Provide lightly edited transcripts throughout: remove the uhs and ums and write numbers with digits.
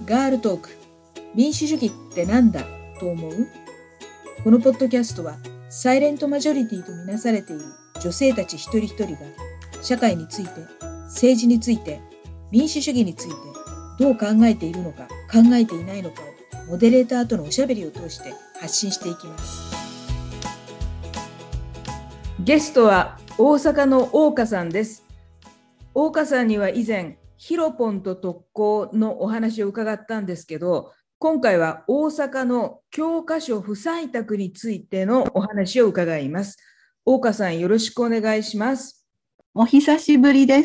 ガールトーク、民主主義ってなんだと思う？このポッドキャストはサイレントマジョリティとみなされている女性たち一人一人が社会について、政治について、民主主義についてどう考えているのか考えていないのかをモデレーターとのおしゃべりを通して発信していきます。ゲストは大阪の大岡さんです。大岡さんには以前ヒロポンと特攻のお話を伺ったんですけど、今回は大阪の教科書不採択についてのお話を伺います。大岡さん、よろしくお願いします。 お久しぶりです。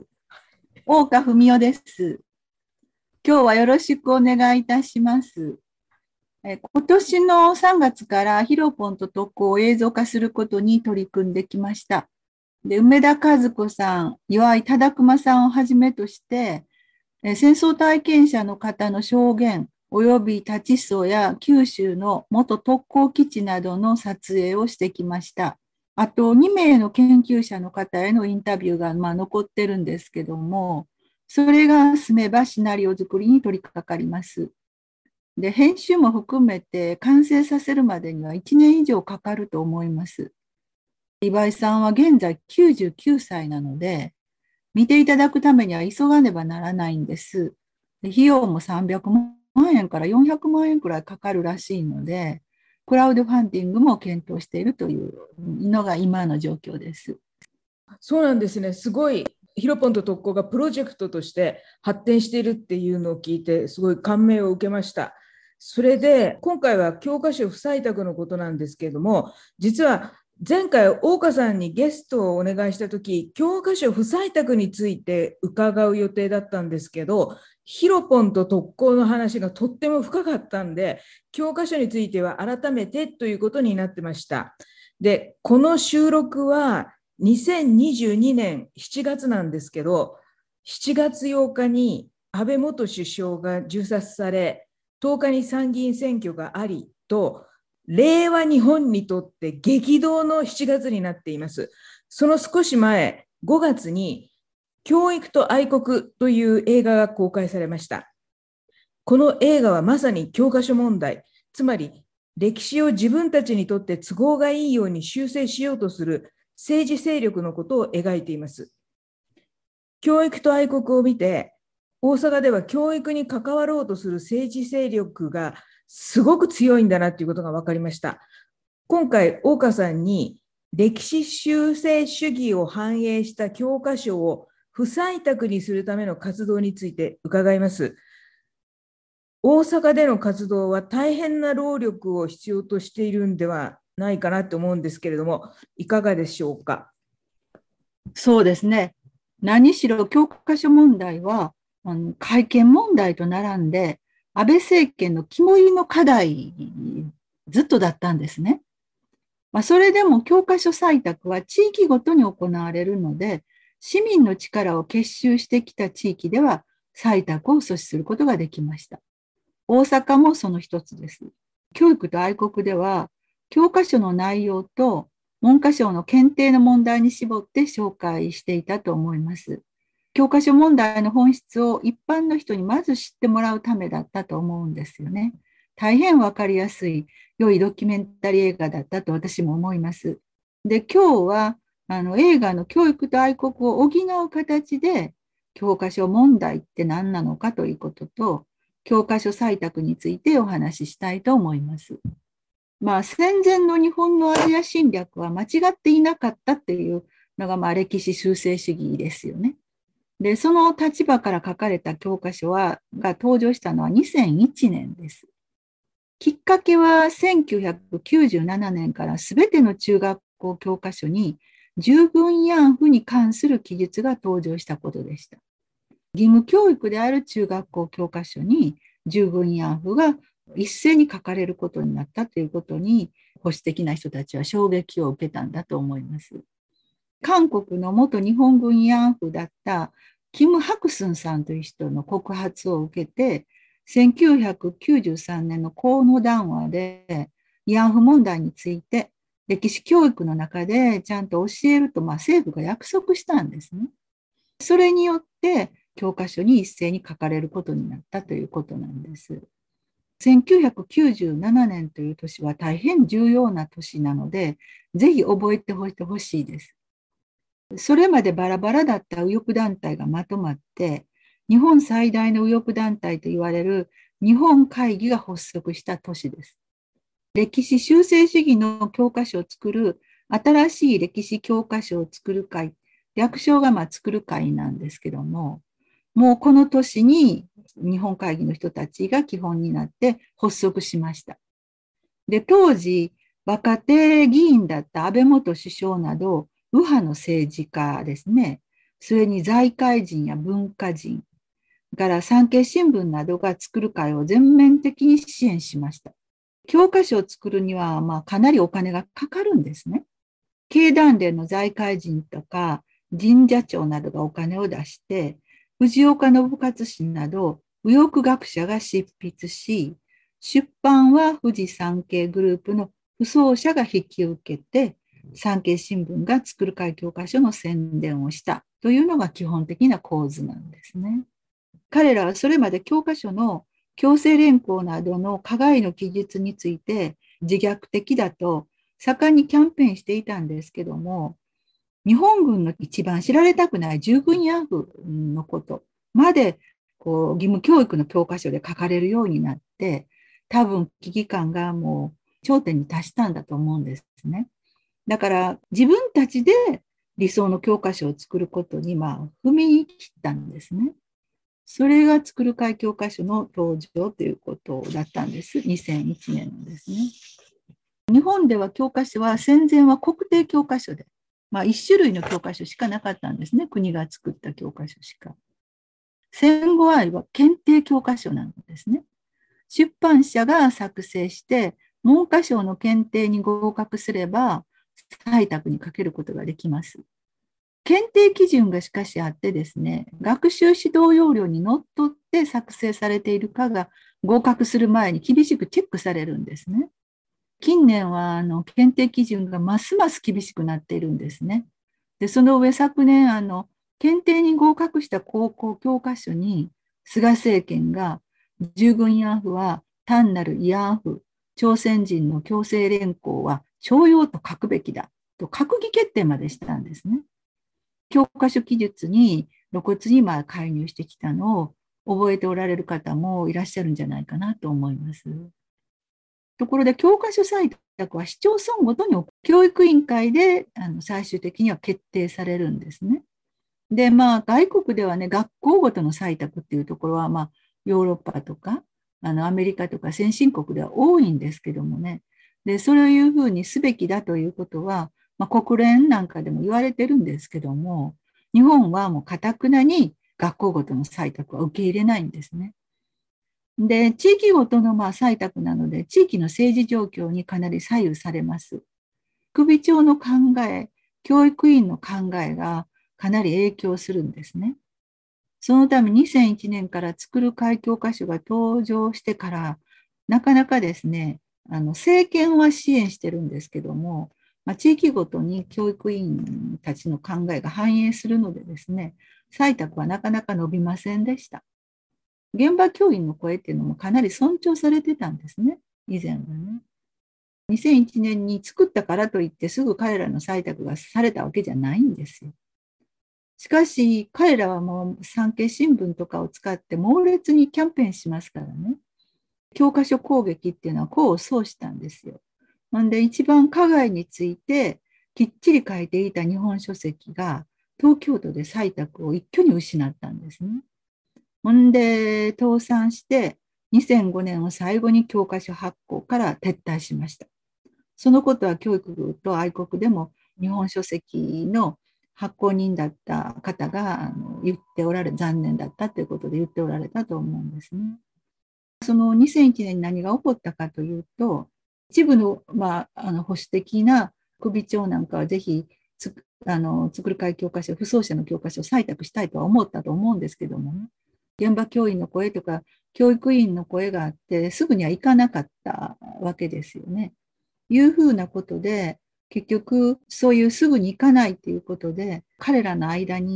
大岡文代です。今日はよろしくお願いいたします。今年の3月からヒロポンと特攻を映像化することに取り組んできました。で、梅田和子さん、岩井忠熊さんをはじめとして、戦争体験者の方の証言、および立ち荘や九州の元特攻基地などの撮影をしてきました。あと2名の研究者の方へのインタビューが残ってるんですけども、それが済めばシナリオ作りに取り掛かります。で、編集も含めて完成させるまでには1年以上かかると思います。岩井さんは現在99歳なので、見ていただくためには急がねばならないんです。で、費用も300万円から400万円くらいかかるらしいので、クラウドファンディングも検討しているというのが今の状況です。 そうなんですね。すごいヒロポンと特攻がプロジェクトとして発展しているっていうのを聞いて、すごい感銘を受けました。それで今回は教科書不採択のことなんですけれども、実は前回大岡さんにゲストをお願いしたとき、教科書不採択について伺う予定だったんですけど、ヒロポンと特攻の話がとっても深かったんで、教科書については改めてということになってました。で、この収録は2022年7月なんですけど、7月8日に安倍元首相が銃殺され、10日に参議院選挙がありと、令和日本にとって激動の7月になっています。その少し前、5月に教育と愛国という映画が公開されました。この映画はまさに教科書問題、つまり歴史を自分たちにとって都合がいいように修正しようとする政治勢力のことを描いています。教育と愛国を見て、大阪では教育に関わろうとする政治勢力がすごく強いんだなということが分かりました。今回、大岡さんに歴史修正主義を反映した教科書を不採択にするための活動について伺います。大阪での活動は大変な労力を必要としているんではないかなと思うんですけれども、いかがでしょうか。 そうですね。何しろ教科書問題は、改憲問題と並んで、安倍政権の肝煎りの課題、ずっとだったんですね。それでも教科書採択は地域ごとに行われるので、市民の力を結集してきた地域では採択を阻止することができました。大阪もその一つです。教育と愛国では、教科書の内容と文科省の検定の問題に絞って紹介していたと思います。教科書問題の本質を一般の人にまず知ってもらうためだったと思うんですよね。大変わかりやすい良いドキュメンタリー映画だったと私も思います。で、今日は映画の教育と愛国を補う形で教科書問題って何なのかということと、教科書採択についてお話ししたいと思います。戦前の日本のアジア侵略は間違っていなかったっていうのが歴史修正主義ですよね。で、その立場から書かれた教科書が登場したのは2001年です。きっかけは1997年からすべての中学校教科書に従軍慰安婦に関する記述が登場したことでした。義務教育である中学校教科書に従軍慰安婦が一斉に書かれることになったということに保守的な人たちは衝撃を受けたんだと思います。韓国の元日本軍慰安婦だったキム・ハクスンさんという人の告発を受けて、1993年の河野談話で慰安婦問題について歴史教育の中でちゃんと教えると政府が約束したんですね。それによって教科書に一斉に書かれることになったということなんです。1997年という年は大変重要な年なので、ぜひ覚えておいてほしいです。それまでバラバラだった右翼団体がまとまって、日本最大の右翼団体と言われる日本会議が発足した年です。歴史修正主義の教科書を作る、新しい歴史教科書を作る会、略称が作る会なんですけども、もうこの年に日本会議の人たちが基本になって発足しました。で、当時、若手議員だった安倍元首相など、右派の政治家ですね、それに財界人や文化人、から産経新聞などが作る会を全面的に支援しました。教科書を作るには、かなりお金がかかるんですね。経団連の財界人とか神社長などがお金を出して、藤岡信勝氏など右翼学者が執筆し、出版は富士産経グループの不走者が引き受けて、産経新聞が作る会教科書の宣伝をしたというのが基本的な構図なんですね。彼らはそれまで教科書の強制連行などの加害の記述について自虐的だと盛んにキャンペーンしていたんですけども、日本軍の一番知られたくない従軍慰安婦のことまで義務教育の教科書で書かれるようになって、多分危機感がもう頂点に達したんだと思うんですね。だから自分たちで理想の教科書を作ることに踏み切ったんですね。それが作る会教科書の登場ということだったんです。2001年のですね。日本では教科書は戦前は国定教科書で、一種類の教科書しかなかったんですね。国が作った教科書しか。戦後は検定教科書なんですね。出版社が作成して、文科省の検定に合格すれば、採択にかけることができます。検定基準がしかしあってですね、学習指導要領にのっとって作成されているかが合格する前に厳しくチェックされるんですね。近年は検定基準がますます厳しくなっているんですね。で、その上昨年検定に合格した高校教科書に菅政権が従軍慰安婦は単なる慰安婦、朝鮮人の強制連行は徴用と書くべきだと閣議決定までしたんですね。教科書記述に露骨に介入してきたのを覚えておられる方もいらっしゃるんじゃないかなと思います。ところで教科書採択は市町村ごとに教育委員会で最終的には決定されるんですね。で、外国ではね、学校ごとの採択っていうところは、ヨーロッパとかアメリカとか先進国では多いんですけどもね。で、そういうふうにすべきだということは、国連なんかでも言われてるんですけども、日本はもう堅くなに学校ごとの採択は受け入れないんですね。で、地域ごとの採択なので、地域の政治状況にかなり左右されます。首長の考え、教育委員の考えがかなり影響するんですね。そのため2001年から作る会教科書が登場してから、なかなかですね、政権は支援してるんですけども、地域ごとに教育委員たちの考えが反映するのでですね、採択はなかなか伸びませんでした。現場教員の声っていうのもかなり尊重されてたんですね、以前はね。2001年に作ったからといってすぐ彼らの採択がされたわけじゃないんですよ。しかし彼らはもう産経新聞とかを使って猛烈にキャンペーンしますからね。教科書攻撃っていうのは功を奏したんですよ。なんで一番加害についてきっちり書いていた日本書籍が東京都で採択を一挙に失ったんですね。ほんで倒産して2005年を最後に教科書発行から撤退しました。そのことは教育部と愛国でも日本書籍の発行人だった方が言っておられ、残念だったということで言っておられたと思うんですね。その2001年に何が起こったかというと、一部の、保守的な首長なんかはぜひ作る会教科書、不走者の教科書を採択したいとは思ったと思うんですけどもね、現場教員の声とか教育委員の声があって、すぐにはいかなかったわけですよね。いうふうなことで、結局そういうすぐに行かないということで、彼らの間に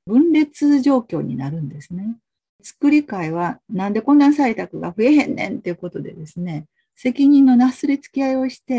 分裂状況になるんですね。作り会はなんでこんな採択が増えへんねんっていうことでですね、責任のなすりつき合いをして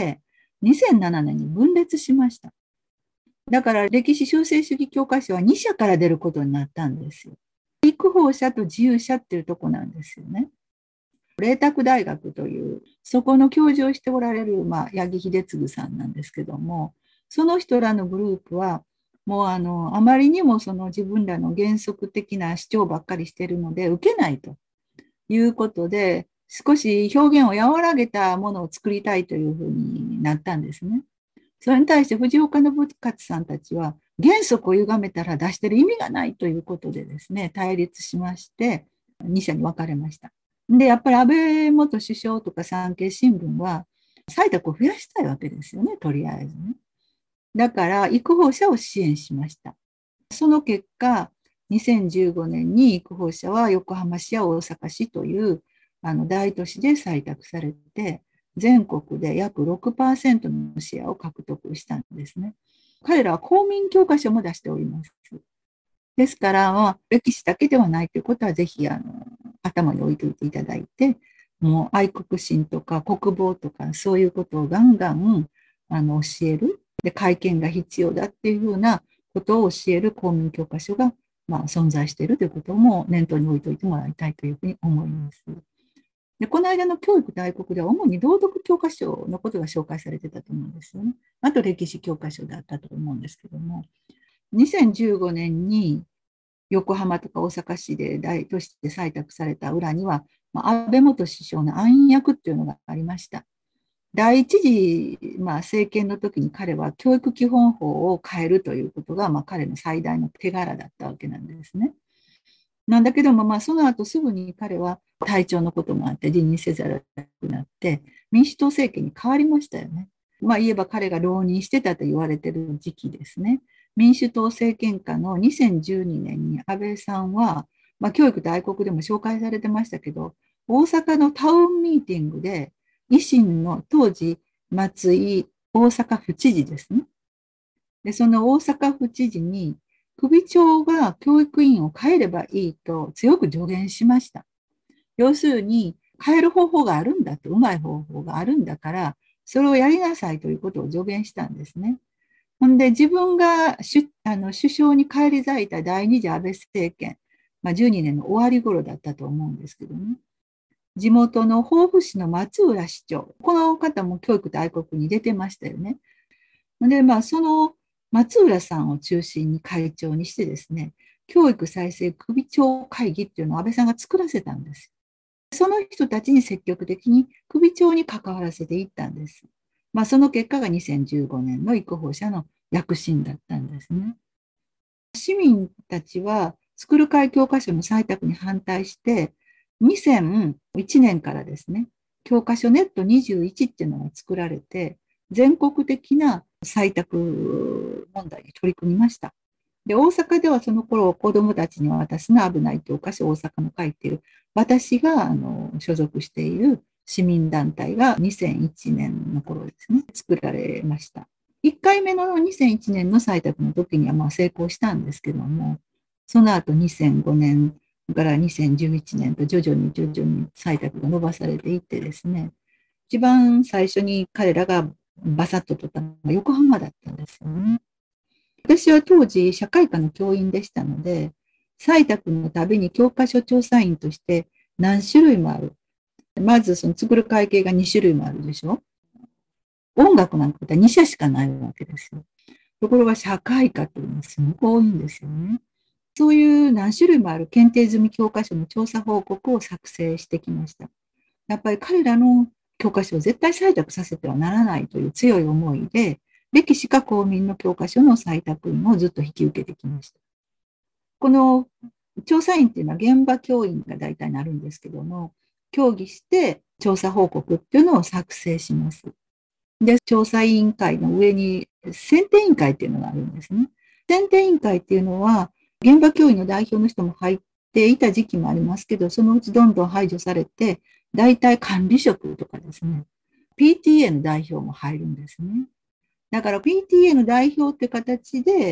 、2007年に分裂しました。だから歴史修正主義教科書は2社から出ることになったんですよ。育法社と自由社っていうとこなんですよね。麗澤大学という、そこの教授をしておられる、八木秀次さんなんですけども、その人らのグループは、もうあまりにもその自分らの原則的な主張ばっかりしているので、受けないということで、少し表現を和らげたものを作りたいというふうになったんですね。それに対して藤岡信勝さんたちは、原則を歪めたら出してる意味がないということでですね、対立しまして、2社に分かれました。で、やっぱり安倍元首相とか産経新聞は、採択を増やしたいわけですよね、とりあえずね。だから、育法社を支援しました。その結果、2015年に育法社は横浜市や大阪市という大都市で採択されて、全国で約 6% のシェアを獲得したんですね。彼らは公民教科書も出しております。ですから、歴史だけではないということは、ぜひ頭に置いておいていただいて、もう愛国心とか国防とか、そういうことをガンガン教える。で、改憲が必要だっていうふうなことを教える公民教科書が、存在しているということも念頭に置いておいてもらいたいというふうに思います。で、この間の教育大国では主に道徳教科書のことが紹介されてたと思うんですよね。あと歴史教科書だったと思うんですけども、2015年に横浜とか大阪市で大都市で採択された裏には、安倍元首相の暗躍っていうのがありました。第一次、政権の時に彼は教育基本法を変えるということが、彼の最大の手柄だったわけなんですね。なんだけども、その後すぐに彼は体調のこともあって辞任せざるを得なくなって、民主党政権に変わりましたよね。言えば彼が浪人してたと言われている時期ですね。民主党政権下の2012年に安倍さんは、教育大国でも紹介されてましたけど、大阪のタウンミーティングで、維新の当時、松井大阪府知事ですね。で、その大阪府知事に、首長が教育委員を変えればいいと強く助言しました。要するに、変える方法があるんだと、うまい方法があるんだから、それをやりなさいということを助言したんですね。ほんで、自分が首相に返り咲いた第二次安倍政権、12年の終わり頃だったと思うんですけどね。地元の防府市の松浦市長、この方も教育大国に出てましたよね。で、その松浦さんを中心に会長にしてですね、教育再生首長会議っていうのを安倍さんが作らせたんです。その人たちに積極的に首長に関わらせていったんです。その結果が2015年の育法社の躍進だったんですね。市民たちはスクール会教科書の採択に反対して、2001年からですね、教科書ネット21っていうのが作られて、全国的な採択問題に取り組みました。で、大阪ではその頃、子どもたちに渡すの危ない教科書、大阪の書いている、私が所属している市民団体が2001年の頃ですね、作られました。1回目の2001年の採択の時には成功したんですけども、その後2005年から2011年と徐々に採択が伸ばされていってですね、一番最初に彼らがバサッと取ったのが横浜だったんですよね。私は当時社会科の教員でしたので、採択のたびに教科書調査員として何種類もある。まずその作る会計が2種類もあるでしょ。音楽なんか2社しかないわけですよ。ところが社会科というのはすごく多いんですよね。そういう何種類もある検定済み教科書の調査報告を作成してきました。やっぱり彼らの教科書を絶対採択させてはならないという強い思いで、歴史か公民の教科書の採択員をずっと引き受けてきました。この調査員っていうのは現場教員が大体なるんですけども、協議して調査報告っていうのを作成します。で、調査委員会の上に選定委員会っていうのがあるんですね。選定委員会っていうのは、現場教員の代表の人も入っていた時期もありますけど、そのうちどんどん排除されて、大体管理職とかですね、PTA の代表も入るんですね。だから PTA の代表って形で、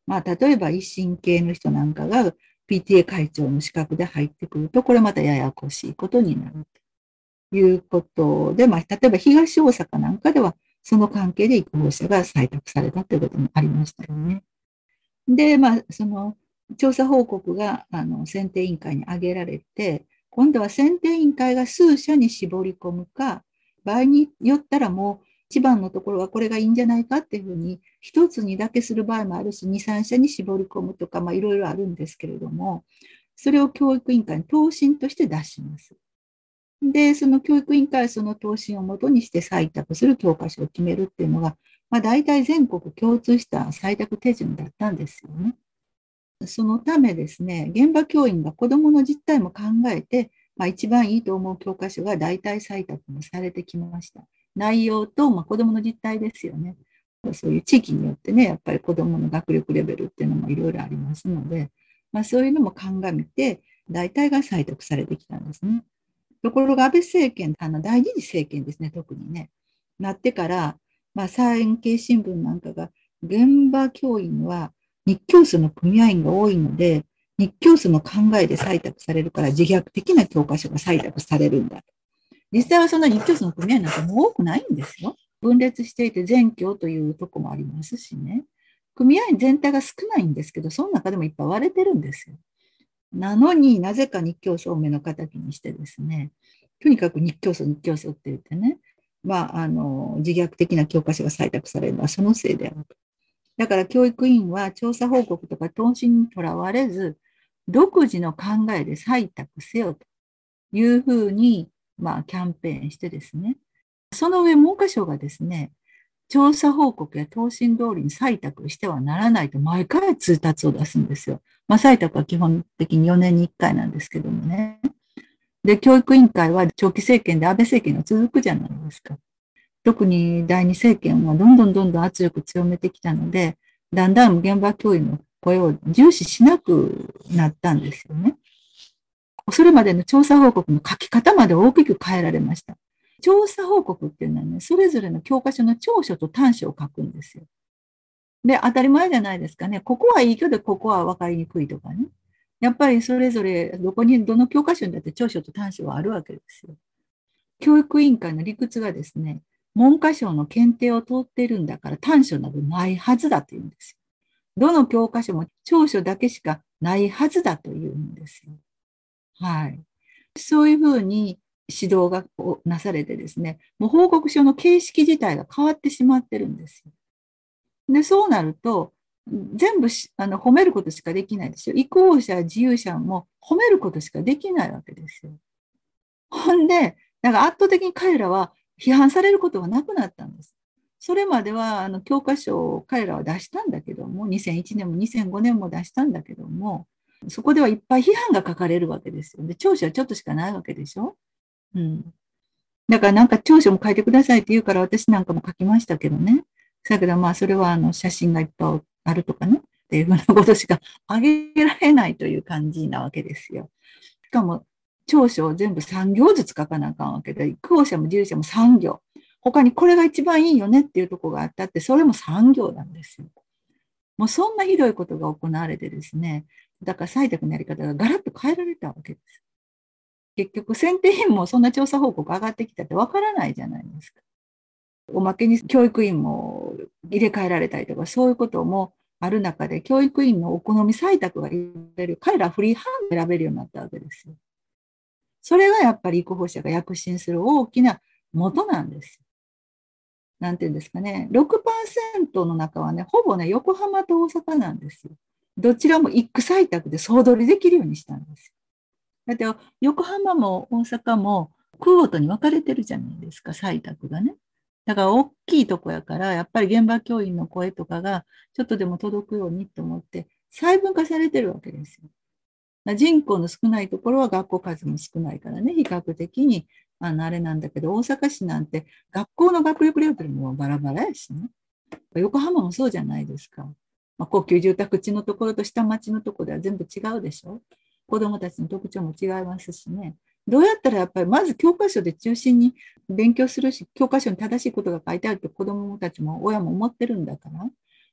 例えば一神系の人なんかが PTA 会長の資格で入ってくると、これまたややこしいことになるということで、例えば東大阪なんかでは、その関係で育法者が採択されたということもありましたよね。で、その調査報告が選定委員会に挙げられて、今度は選定委員会が数社に絞り込むか、場合によったらもう一番のところはこれがいいんじゃないかっていうふうに、一つにだけする場合もあるし、二、三社に絞り込むとか、いろいろあるんですけれども、それを教育委員会に答申として出します。で、その教育委員会はその答申をもとにして採択する教科書を決めるっていうのが、大体全国共通した採択手順だったんですよね。そのためですね、現場教員が子どもの実態も考えて、一番いいと思う教科書が大体採択もされてきました。内容と、子どもの実態ですよね。そういう地域によってね、やっぱり子どもの学力レベルっていうのもいろいろありますので、そういうのも鑑みて、大体が採択されてきたんですね。ところが安倍政権、第二次政権ですね、特にね、なってから、産経新聞なんかが、現場教員は日教組の組合員が多いので、日教組の考えで採択されるから自虐的な教科書が採択されるんだと。実際はそんな日教組の組合なんかも多くないんですよ。分裂していて全教というとこもありますしね。組合員全体が少ないんですけど、その中でもいっぱい割れてるんですよ。なのになぜか日教組を目の敵にしてですね、とにかく日教組って言ってね、自虐的な教科書が採択されるのはそのせいであると。だから教育委員は調査報告とか答申にとらわれず、独自の考えで採択せよというふうに、キャンペーンしてですね、その上文科省がですね、調査報告や答申通りに採択してはならないと毎回通達を出すんですよ。採択は基本的に4年に1回なんですけどもね。で、教育委員会は長期政権で安倍政権が続くじゃないですか。特に第二政権はどんどん圧力強めてきたので、だんだん現場教員の声を重視しなくなったんですよね。それまでの調査報告の書き方まで大きく変えられました。調査報告っていうのはね、それぞれの教科書の長所と短所を書くんですよ。で、当たり前じゃないですかね。ここはいいけど、ここは分かりにくいとかね。やっぱりそれぞれどの教科書にだって長所と短所はあるわけですよ。教育委員会の理屈がですね、文科省の検定を通っているんだから短所などないはずだというんですよ。どの教科書も長所だけしかないはずだというんですよ。はい。そういうふうに指導がなされてですね、もう報告書の形式自体が変わってしまってるんですよ。で、そうなると、全部褒めることしかできないですよ。移行者、自由者も褒めることしかできないわけですよ。ほんで、だから圧倒的に彼らは批判されることがなくなったんです。それまでは教科書を彼らは出したんだけども、2001年も2005年も出したんだけども、そこではいっぱい批判が書かれるわけですよ。で、長所はちょっとしかないわけでしょ。うん。だからなんか長所も書いてくださいって言うから私なんかも書きましたけどね。だけどそれは写真がいっぱいあるとかね、っていうふうなことしかあげられないという感じなわけですよ。しかも長所を全部3行ずつ書かなあかんわけで、後者も自由者も3行。他にこれが一番いいよねっていうところがあったって、それも3行なんですよ。もうそんなひどいことが行われてですね、だから採択のやり方がガラッと変えられたわけです。結局、選定員もそんな調査報告上がってきたってわからないじゃないですか。おまけに教育委員も入れ替えられたりとか、そういうこともある中で、教育委員のお好み採択が入れる、彼らフリーハンドで選べるようになったわけですよ。それがやっぱり育法者が躍進する大きな元なんです。なんていうんですかね、6%の中はね、ほぼね、横浜と大阪なんですよ。どちらも一区採択で総取りできるようにしたんですよ。だって横浜も大阪も区ごとに分かれてるじゃないですか、採択がね。だから大きいとこやから、やっぱり現場教員の声とかがちょっとでも届くようにと思って、細分化されてるわけですよ。人口の少ないところは学校数も少ないからね、比較的にあれなんだけど、大阪市なんて学校の学力レベルもバラバラやしね。横浜もそうじゃないですか。高級住宅地のところと下町のところでは全部違うでしょ。子どもたちの特徴も違いますしね。どうやったらやっぱりまず教科書で中心に勉強するし、教科書に正しいことが書いてあるって子どもたちも親も思ってるんだから、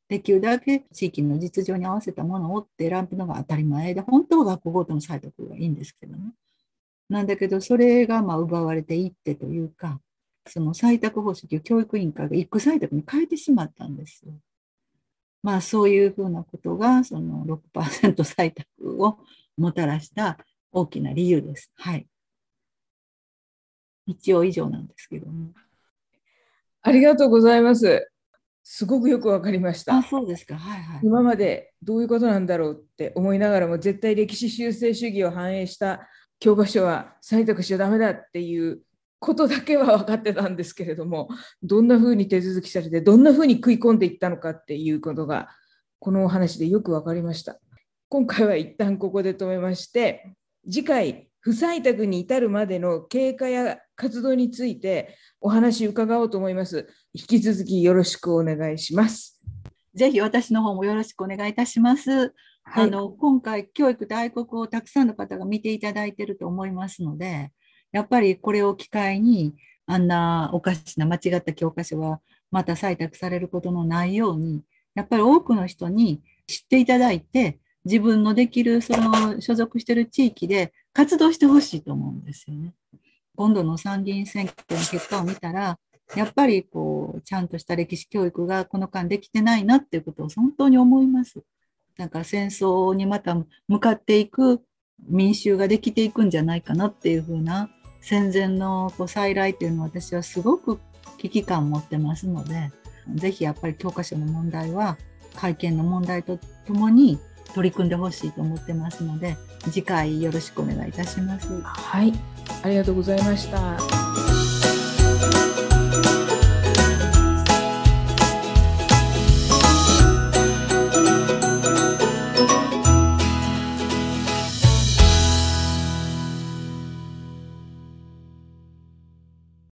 できるだけ地域の実情に合わせたものをって選ぶのが当たり前で、本当は学校ごとの採択がいいんですけどね。なんだけど、それが奪われていってというか、その採択方式を教育委員会が一区採択に変えてしまったんですよ。そういうふうなことが、その 6% 採択をもたらした大きな理由です。はい。一応以上なんですけども。 ありがとうございます。すごくよくわかりました。 そうですか。はいはい。 今までどういうことなんだろうって思いながらも、絶対歴史修正主義を反映した教科書は採択しちゃダメだっていうことだけは分かってたんですけれども、どんなふうに手続きされて、どんなふうに食い込んでいったのかっていうことが、このお話でよく分かりました。今回は一旦ここで止めまして、次回、不採択に至るまでの経過や活動についてお話伺おうと思います。引き続きよろしくお願いします。 ぜひ私の方もよろしくお願いいたします。はい、今回、教育大国をたくさんの方が見ていただいていると思いますので、やっぱりこれを機会に、あんなおかしな間違った教科書はまた採択されることのないように、やっぱり多くの人に知っていただいて、自分のできる、その所属している地域で活動してほしいと思うんですよね。今度の参議院選挙の結果を見たら、やっぱりちゃんとした歴史教育がこの間できてないなっていうことを本当に思います。なんか戦争にまた向かっていく民衆ができていくんじゃないかなっていうふうな戦前の再来っていうのを私はすごく危機感を持ってますので、ぜひやっぱり教科書の問題は改憲の問題とともに取り組んでほしいと思ってますので、次回よろしくお願いいたします。 はい、ありがとうございました。